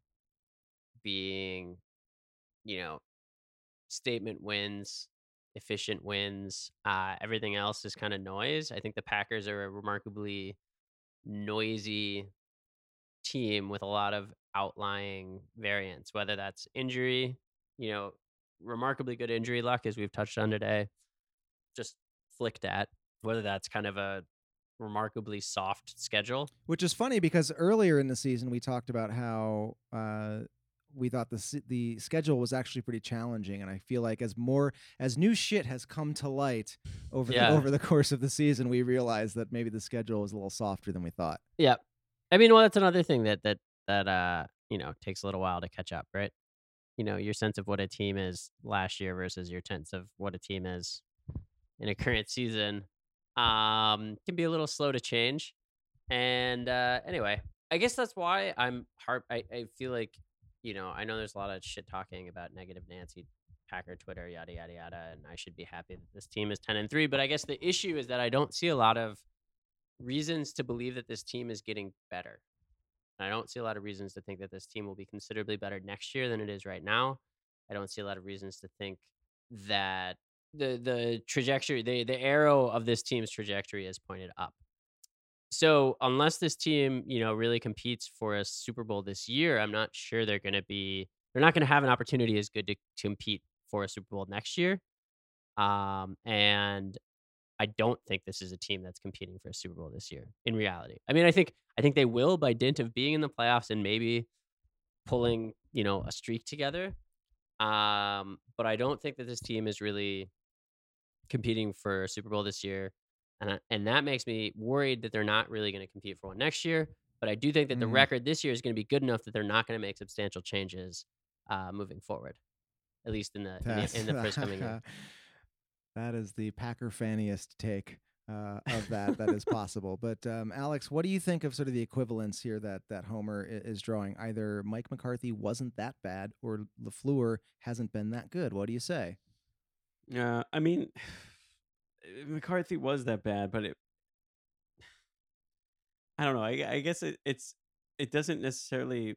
being, you know, statement wins, efficient wins. Uh, everything else is kind of noise. I think the Packers are a remarkably noisy team with a lot of outlying variance, whether that's injury, you know, remarkably good injury luck, as we've touched on today, just flicked at, whether that's kind of a remarkably soft schedule. Which is funny because earlier in the season we talked about how uh, we thought the s- the schedule was actually pretty challenging, and I feel like as more as new shit has come to light over Yeah. the, over the course of the season, we realized that maybe the schedule was a little softer than we thought. Yeah. I mean, well, that's another thing that that that uh, you know, takes a little while to catch up, right? You know, your sense of what a team is last year versus your sense of what a team is in a current season um can be a little slow to change. And uh anyway, I guess that's why I'm hard I, I feel like, you know, I know there's a lot of shit talking about negative Nancy Packer Twitter, yada yada yada, and I should be happy that this team is ten and three, but I guess the issue is that I don't see a lot of reasons to believe that this team is getting better. I don't see a lot of reasons to think that this team will be considerably better next year than it is right now. I don't see a lot of reasons to think that the the trajectory, the the arrow of this team's trajectory is pointed up. So unless this team, you know, really competes for a Super Bowl this year, I'm not sure they're going to be. They're not going to have an opportunity as good to, to compete for a Super Bowl next year. Um, and I don't think this is a team that's competing for a Super Bowl this year. In reality, I mean, I think I think they will by dint of being in the playoffs and maybe pulling, you know, a streak together. Um, but I don't think that this team is really competing for a Super Bowl this year, and I, and that makes me worried that they're not really going to compete for one next year. But I do think that the Mm. record this year is going to be good enough that they're not going to make substantial changes uh, moving forward, at least in the in the, in the first coming year. That is the Packer fanniest take uh, of that that is possible. But um, Alex, what do you think of sort of the equivalence here that that Homer i- is drawing? Either Mike McCarthy wasn't that bad, or LaFleur hasn't been that good. What do you say? Uh, I mean, McCarthy was that bad, but it. I don't know. I, I guess it, it's it doesn't necessarily.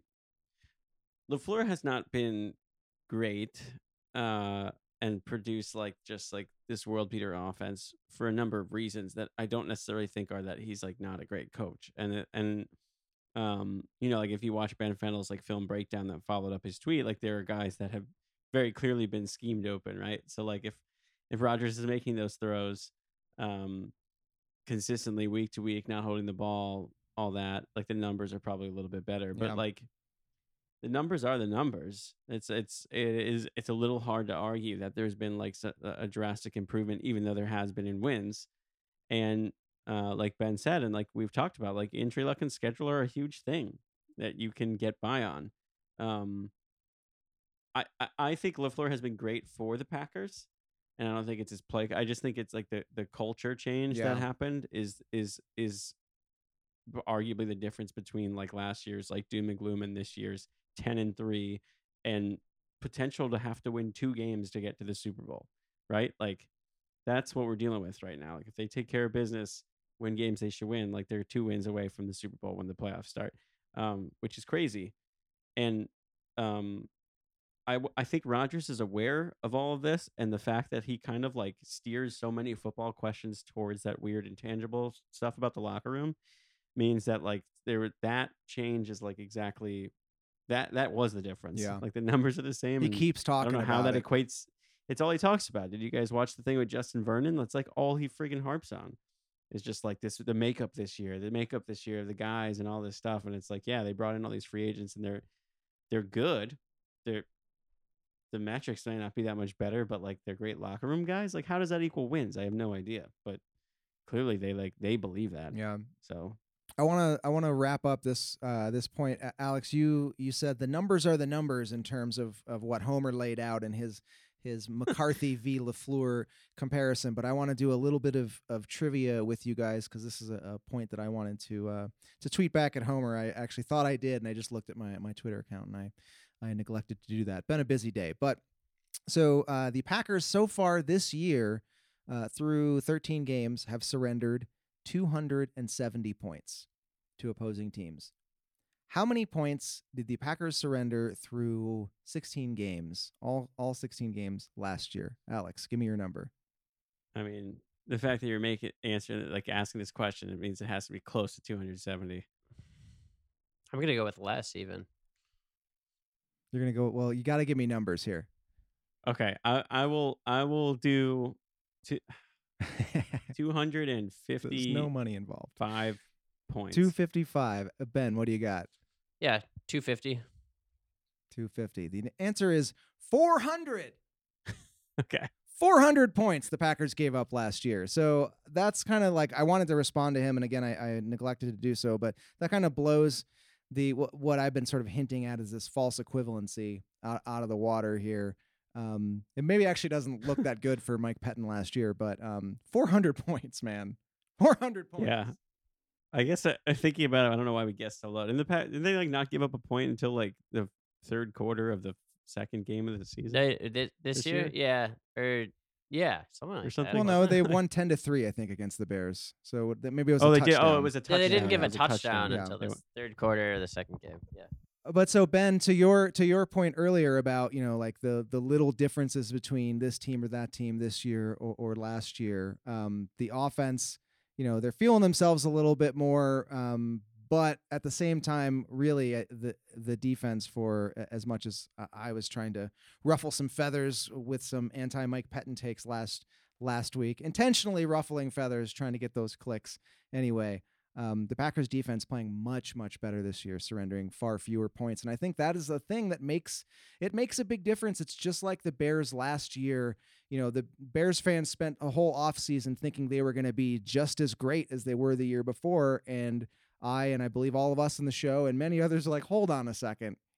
LaFleur has not been great uh, and produced like just like this world beater offense for a number of reasons that I don't necessarily think are that he's like not a great coach. And it- and um, you know, like if you watch Ben Fennell's like film breakdown that followed up his tweet, like there are guys that have very clearly been schemed open, right? So like if if Rodgers is making those throws um, consistently week to week, not holding the ball, all that, like the numbers are probably a little bit better. But Yeah. like the numbers are the numbers. It's it's it is it's a little hard to argue that there's been like s- a a drastic improvement, even though there has been in wins. And uh, like Ben said, and like we've talked about, like injury luck and schedule are a huge thing that you can get by on. Um, I, I I think LaFleur has been great for the Packers, and I don't think it's his play. I just think it's like the the culture change Yeah. that happened is is is b- arguably the difference between like last year's like doom and gloom and this year's ten and three and potential to have to win two games to get to the Super Bowl, right? Like that's what we're dealing with right now. Like if they take care of business, win games they should win. Like they're two wins away from the Super Bowl when the playoffs start, um, which is crazy. And um, I w- I think Rodgers is aware of all of this and the fact that he kind of like steers so many football questions towards that weird intangible stuff about the locker room means that like there that change is like exactly that that was the difference. Yeah. Like the numbers are the same. He and keeps I talking don't know how about that it. equates. It's all he talks about. Did you guys watch the thing with Justin Vernon? That's like all he freaking harps on. It's just like this the makeup this year, the makeup this year of the guys and all this stuff. And it's like, yeah, they brought in all these free agents and they're they're good. They're the metrics may not be that much better, but like they're great locker room guys. Like, how does that equal wins? I have no idea. But clearly they like they believe that. Yeah. So I want to I want to wrap up this uh, this point. A- Alex, you you said the numbers are the numbers in terms of of what Homer laid out in his his McCarthy v. LaFleur comparison, but I want to do a little bit of, of trivia with you guys because this is a, a point that I wanted to uh, to tweet back at Homer. I actually thought I did, and I just looked at my my Twitter account and I I neglected to do that. Been a busy day, but so uh, the Packers so far this year uh, through thirteen games have surrendered two hundred seventy points to opposing teams. How many points did the Packers surrender through sixteen games, all all sixteen games last year? Alex, give me your number. I mean, the fact that you're making answering like asking this question, it means it has to be close to two hundred seventy. I'm gonna go with less even. You're going to go, well, you got to give me numbers here. Okay, I I will I will do two, two hundred There's fifty no money involved. five points. two fifty-five. Uh, Ben, what do you got? Yeah, two fifty. two fifty. The answer is four hundred. Okay. four hundred points the Packers gave up last year. So that's kind of like, I wanted to respond to him, and again, I, I neglected to do so, but that kind of blows the wh- what I've been sort of hinting at is this false equivalency out, out of the water here. Um, it maybe actually doesn't look that good for Mike Pettin last year, but um, four hundred points, man. four hundred points. Yeah. I guess I, I'm thinking about it. I don't know why we guessed so low. In the past, did they like not give up a point until like the third quarter of the second game of the season? They, thi- this, This year, yeah, or yeah, something like something? that. Well, no, wasn't they it? won ten to three, I think, against the Bears. So that maybe it was oh, a they touchdown. did. Oh, it was a Yeah, touchdown. they didn't give It a was touchdown yeah. until They the were- third quarter of the second game. Yeah. But so Ben, to your to your point earlier about, you know, like the the little differences between this team or that team this year or, or last year, um, the offense, you know, they're feeling themselves a little bit more, um, but at the same time, really uh, the the defense, for a- as much as uh, I was trying to ruffle some feathers with some anti Mike Pettin takes last last week, intentionally ruffling feathers, trying to get those clicks anyway. Um, the Packers defense playing much, much better this year, surrendering far fewer points. And I think that is the thing that makes it makes a big difference. It's just like the Bears last year. You know, the Bears fans spent a whole offseason thinking they were going to be just as great as they were the year before. And I, and I believe all of us in the show and many others are like, hold on a second.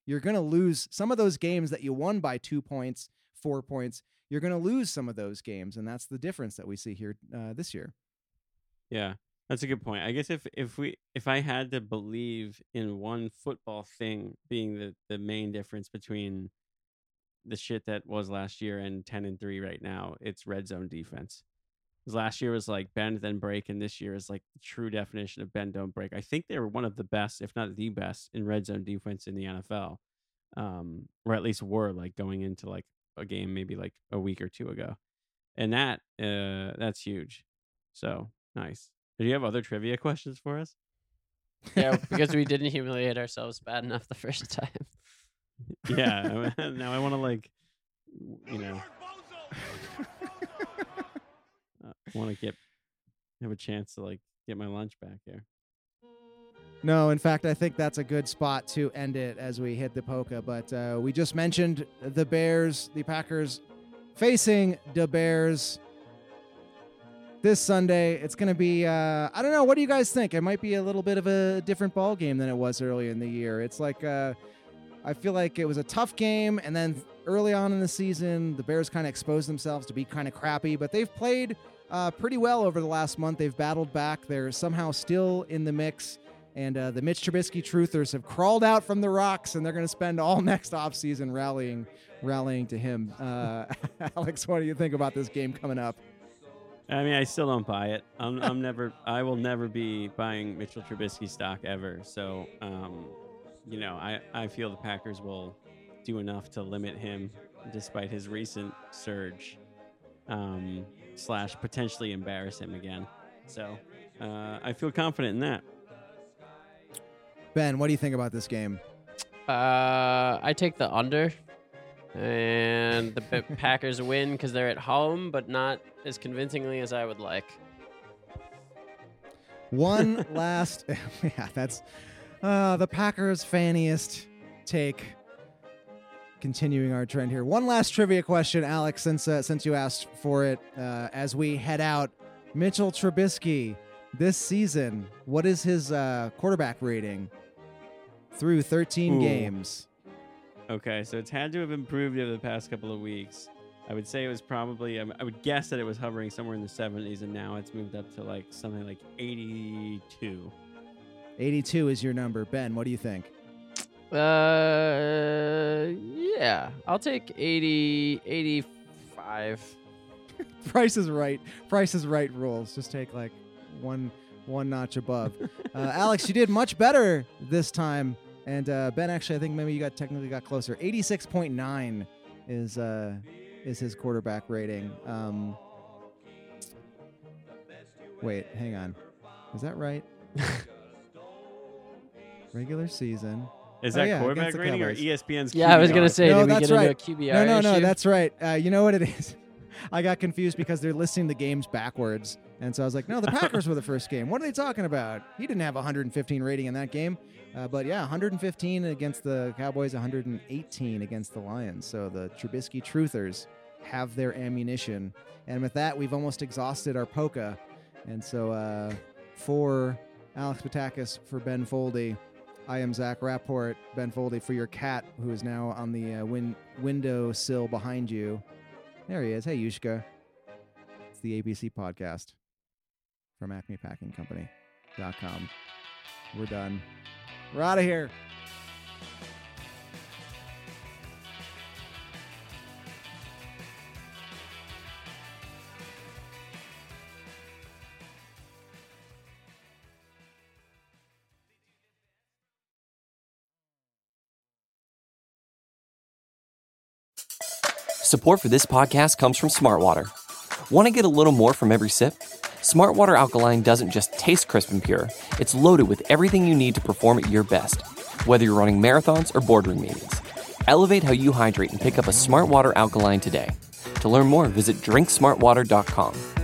You're going to lose some of those games that you won by two points, four points. You're going to lose some of those games, and that's the difference that we see here uh, this year. Yeah, that's a good point. I guess if if we if I had to believe in one football thing being the the main difference between the shit that was last year and ten and three right now, it's red zone defense. Because last year was like bend then break, and this year is like the true definition of bend don't break. I think they were one of the best, if not the best, in red zone defense in the N F L, um, or at least were like going into like a game maybe like a week or two ago, and that uh, that's huge. So nice. Do you have other trivia questions for us? Yeah, because we didn't humiliate ourselves bad enough the first time. Yeah, now I want to like, you know, uh, want to get have a chance to like get my lunch back here. No, in fact, I think that's a good spot to end it as we hit the polka. But uh, we just mentioned the Bears, the Packers facing the Bears this Sunday. It's going to be, uh, I don't know, what do you guys think? It might be a little bit of a different ball game than it was earlier in the year. It's like, uh, I feel like it was a tough game, and then early on in the season, the Bears kind of exposed themselves to be kind of crappy, but they've played uh, pretty well over the last month. They've battled back. They're somehow still in the mix, and uh, the Mitch Trubisky truthers have crawled out from the rocks, and they're going to spend all next offseason rallying rallying to him. Uh, Alex, what do you think about this game coming up? I mean, I still don't buy it. I'm, I'm never, I will never be buying Mitchell Trubisky stock ever. So, um, you know, I, I feel the Packers will do enough to limit him despite his recent surge, um, slash potentially embarrass him again. So uh, I feel confident in that. Ben, what do you think about this game? Uh, I take the under, and the P- Packers win because they're at home, but not as convincingly as I would like. One last, yeah, that's uh, the Packers fanniest take. Continuing our trend here. One last trivia question, Alex, since uh, since you asked for it. Uh, as we head out, Mitchell Trubisky this season, what is his uh, quarterback rating through thirteen Ooh. games? Okay, so it's had to have improved over the past couple of weeks. I would say it was probably, I would guess that it was hovering somewhere in the seventies, and now it's moved up to like something like eighty-two. eighty-two is your number. Ben, what do you think? Uh, yeah, I'll take eighty, eighty-five. Price is right. Price is right rules. Just take like one one notch above. uh, Alex, you did much better this time. And uh, Ben, actually, I think maybe you got technically got closer. eighty-six point nine is uh, is his quarterback rating. Um, wait, hang on. Is that right? Regular season. Is that oh, yeah, quarterback against the rating or Cowboys. E S P N's Yeah, I was Q B R? gonna say, No, did we that's get right. into a Q B R No, no, no, issue? that's right. Uh, you know what it is? I got confused because they're listing the games backwards. And so I was like, no, the Packers were the first game. What are they talking about? He didn't have one hundred fifteen rating in that game. Uh, but yeah, one hundred fifteen against the Cowboys, one hundred eighteen against the Lions. So the Trubisky truthers have their ammunition. And with that, we've almost exhausted our polka. And so uh, for Alex Patakis, for Ben Foldy, I am Zach Rapport. Ben Foldy, for your cat, who is now on the uh, win- window sill behind you. There he is. Hey, Yushka. It's the A B C podcast from acme packing company dot com. We're done. We're out of here. Support for this podcast comes from Smartwater. Want to get a little more from every sip? Smartwater Alkaline doesn't just taste crisp and pure, it's loaded with everything you need to perform at your best, whether you're running marathons or boardroom meetings. Elevate how you hydrate and pick up a Smartwater Alkaline today. To learn more, visit drink smart water dot com.